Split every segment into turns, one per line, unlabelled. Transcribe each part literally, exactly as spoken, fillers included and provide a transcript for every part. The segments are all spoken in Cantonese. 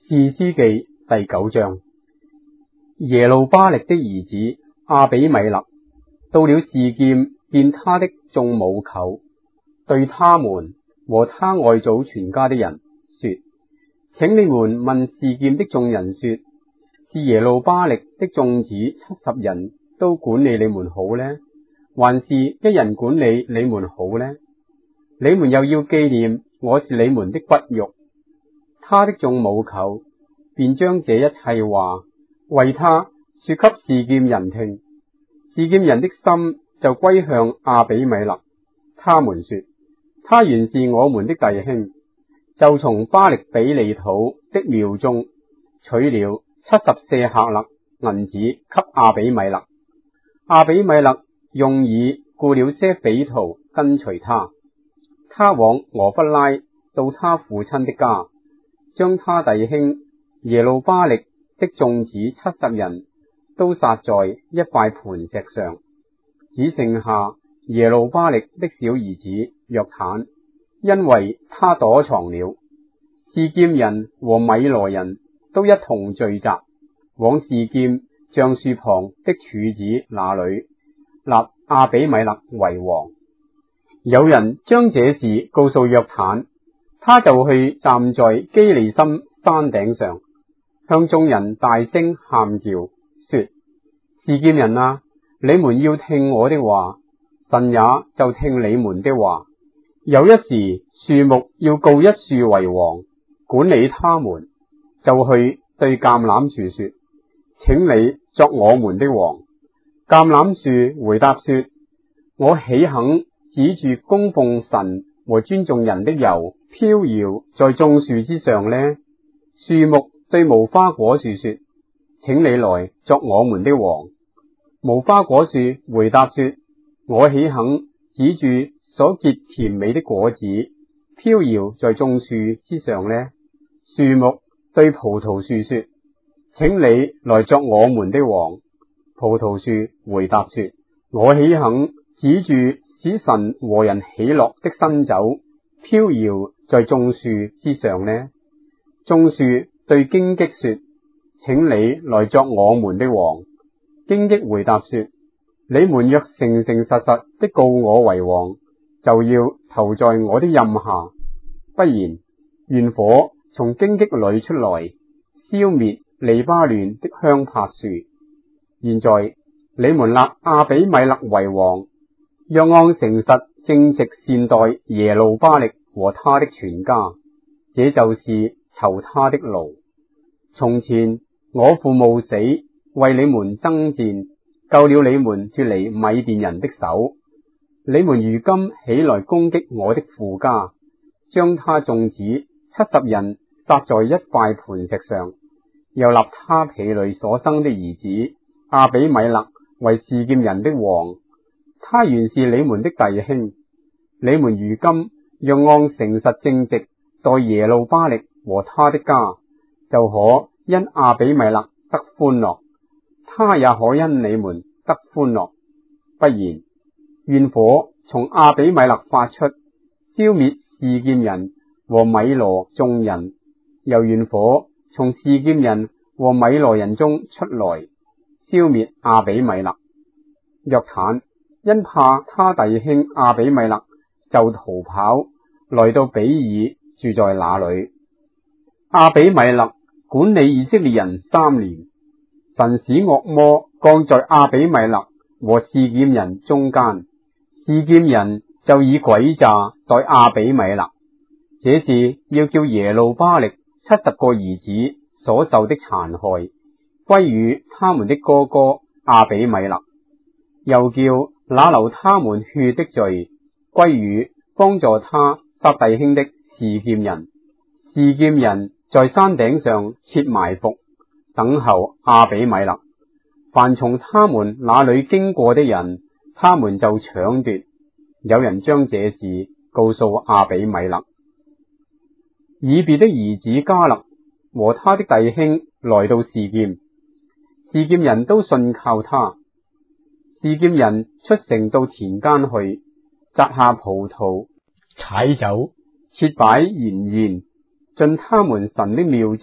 士師記第九章。耶路巴力的兒子亞比米勒到了示劍，見他的眾母舅，對他們和他外祖全家的人說：請你們問示劍的眾人說，是耶路巴力的眾子七十人都管理你們好呢，還是一人管理你們好呢？你們又要紀念我是你們的骨肉。他的眾母舅便將這一切話為他說給示劍人聽，示劍人的心就歸向亞比米勒。他們說：他原是我們的弟兄，就從巴力比利土的廟中取了七十舍客勒銀子給亞比米勒。亞比米勒用以僱了些匪徒跟隨他，他往俄弗拉到他父親的家，將他弟兄耶路巴力的眾子七十人都殺在一塊磐石上，只剩下耶路巴力的小兒子約坦，因為他躲藏了。示劍人和米羅人都一同聚集，往示劍橡樹旁的柱子那裏立亞比米勒為王。有人將這事告訴約坦，他就去站在基利心山頂上，向眾人大聲喊叫，說：示劍人啊，你們要聽我的話，神也就聽你們的話。有一時樹木要告一樹為王，管理他們，就去對橄欖樹說：請你作我們的王。橄欖樹回答說：我豈肯指住供奉神和尊重人的油飄搖在眾樹之上呢？樹木對無花果樹說：請你來作我們的王。無花果樹回答說：我豈肯指住所結甜美的果子飄搖在眾樹之上呢？樹木對葡萄樹說：請你來作我們的王。葡萄樹回答說：我豈肯指住使神和人喜樂的新酒飄搖在眾樹之上呢？眾樹對荊棘說：請你來作我們的王。荊棘回答說：你們若誠誠實實的告我為王，就要投在我的蔭下；不然，願火從荊棘裏出來，消滅利巴嫩的香柏樹。現在你們立亞比米勒為王，若按誠實正直善待耶路巴力和他的全家，這就是酬他的勞。從前我父冒死為你們爭戰，救了你們脫離米甸人的手。你們如今起來攻擊我的父家，將他眾子七十人殺在一塊磐石上，又立他婢女所生的兒子亞比米勒為示劍人的王。他原是你們的弟兄。你們如今若按誠實正直待耶路巴力和他的家，就可因亞比米勒得歡樂，他也可因你們得歡樂。不然，願火從亞比米勒發出，消滅示劍人和米羅眾人，又願火從示劍人和米羅人中出來，消滅亞比米勒。約坦因怕他弟兄亞比米勒，就逃跑來到比爾，住在那裏。亞比米勒管理以色列人三年，神使惡魔降在亞比米勒和示劍人中間，示劍人就以詭詐待亞比米勒。這是要叫耶路巴力七十個兒子所受的殘害歸於他們的哥哥亞比米勒，又叫那流他們血的罪歸於幫助他殺弟兄的示劍人。示劍人在山頂上設埋伏，等候亞比米勒。凡從他們那裏經過的人，他們就搶奪。有人將這事告訴亞比米勒。以別的兒子迦勒和他的弟兄來到示劍，示劍人都信靠他。示劍人出城到田間去，摘下葡萄、踩酒、設擺筵宴，進他們神的廟中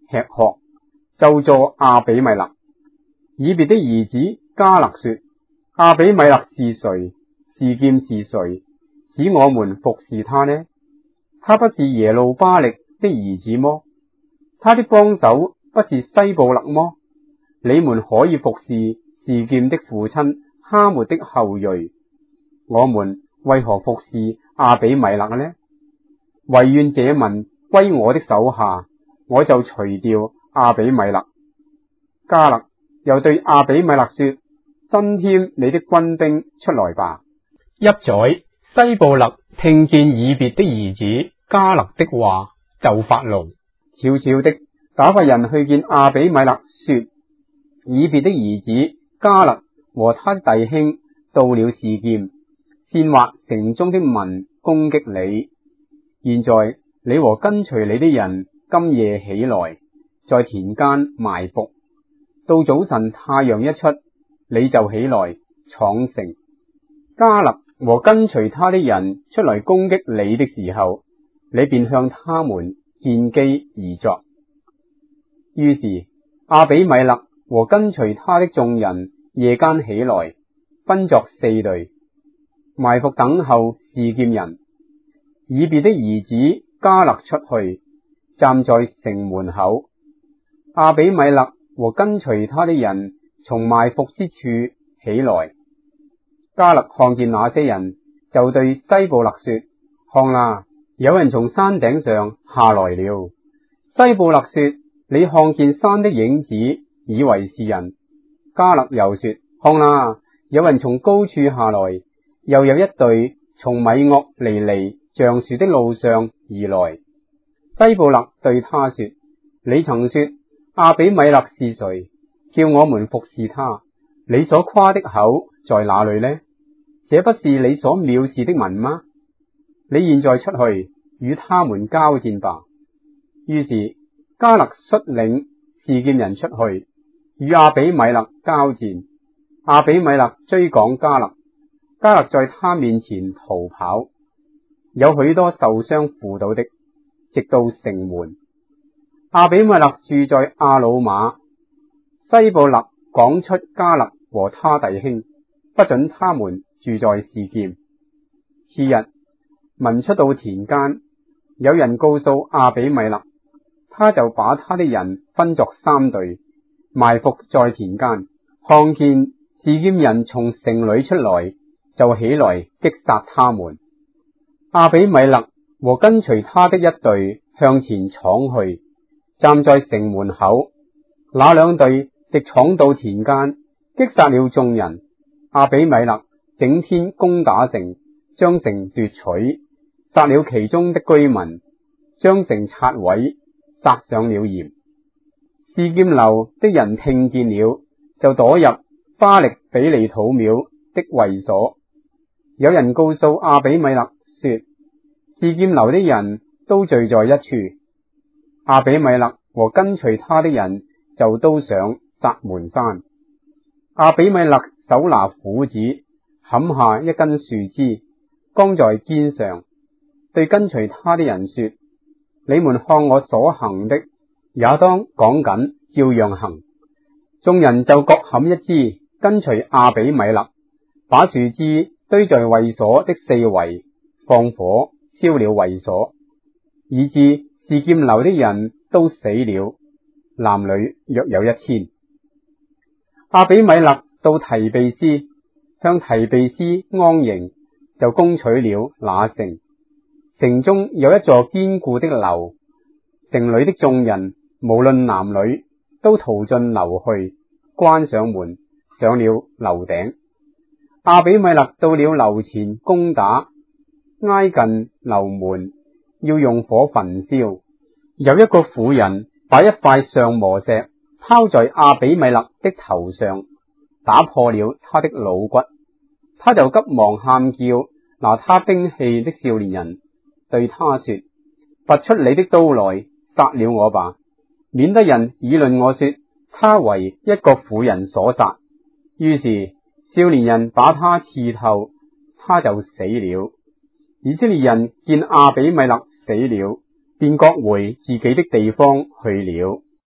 吃喝，咒詛亞比米勒。以別的兒子迦勒說：亞比米勒是誰？示劍是誰？使我們服侍他呢？他不是耶路巴力的兒子麼？他的幫手不是西布勒麼？你們可以服侍示劍的父親哈末的後裔，我們為何服侍亞比米勒呢？惟願這民歸我的手下，我就除掉亞比米勒。迦勒又對亞比米勒說：增添你的軍兵出來吧。一載，西布勒聽見以別的兒子迦勒的話，就發怒，悄悄的打發人去見亞比米勒，說：以別的兒子迦勒和他的弟兄到了示劍，煽惑城中的民攻擊你。現在你和跟隨你的人今夜起來，在田間埋伏，到早晨太陽一出，你就起來闖城。迦勒和跟隨他的人出來攻擊你的時候，你便向他們見機而作。於是亞比米勒和跟隨他的眾人夜間起來，分作四隊，埋伏等候示劍人。以別的兒子迦勒出去，站在城門口。亞比米勒和跟隨他的人從埋伏之處起來。迦勒看見那些人，就對西布勒說：看啦，有人從山頂上下來了。西布勒說：你看見山的影子，以為是人。迦勒又說：看啦，有人從高處下來，又有一隊從米噩尼尼橡樹的路上而來。西布勒對他說：你曾說亞比米勒是誰？叫我們服侍他。你所誇的口在哪裏呢？這不是你所藐視的民嗎？你現在出去與他們交戰吧。於是迦勒率領示劍人出去與亞比米勒交戰。亞比米勒追趕迦勒，迦勒在他面前逃跑，有許多受傷扶倒的，直到城門。亞比米勒住在亞魯瑪。西布勒趕出迦勒和他弟兄，不准他們住在示劍。次日，民出到田間，有人告訴亞比米勒，他就把他的人分作三隊，埋伏在田間，看見示劍人從城裏出來，就起來擊殺他們。亞比米勒和跟隨他的一隊向前闖去，站在城門口。那兩隊直闖到田間，擊殺了眾人。亞比米勒整天攻打城，將城奪取，殺了其中的居民，將城拆毀，撒上了鹽。示劍樓的人聽見了，就躲入巴力比利土廟的衛所。有人告訴亞比米勒說：示劍樓的人都聚在一處。亞比米勒和跟隨他的人就都上撒門山。亞比米勒手拿斧子，砍下一根樹枝，扛在肩上，對跟隨他的人說：你們看我所行的，也當趕緊照樣行。眾人就各砍一枝，跟隨亞比米勒，把樹枝堆在衛所的四圍，放火燒了衛所，以致示劍樓的人都死了，男女約有一千。亞比米勒到提比斯，向提比斯安營，就攻取了那城。城中有一座堅固的樓，城裏的眾人無論男女，都逃進樓去，關上門，上了樓頂。亞比米勒到了樓前攻打，挨近樓門，要用火焚燒。有一個婦人把一塊上磨石拋在亞比米勒的頭上，打破了他的腦骨。他就急忙喊叫拿他兵器的少年人，對他說：拔出你的刀來，殺了我吧，免得人議論我說他為一個婦人所殺。於是少年人把他刺透，他就死了。以色列人見亞比米勒死了，便各回自己的地方去了。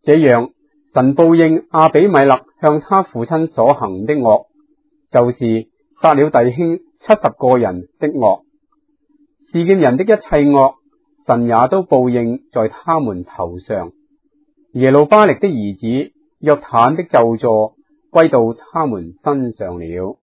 這樣，神報應亞比米勒向他父親所行的惡，就是殺了弟兄七十個人的惡。示劍人的一切惡，神也都報應在他們頭上。耶路巴力的兒子約坦的咒詛歸到他們身上了。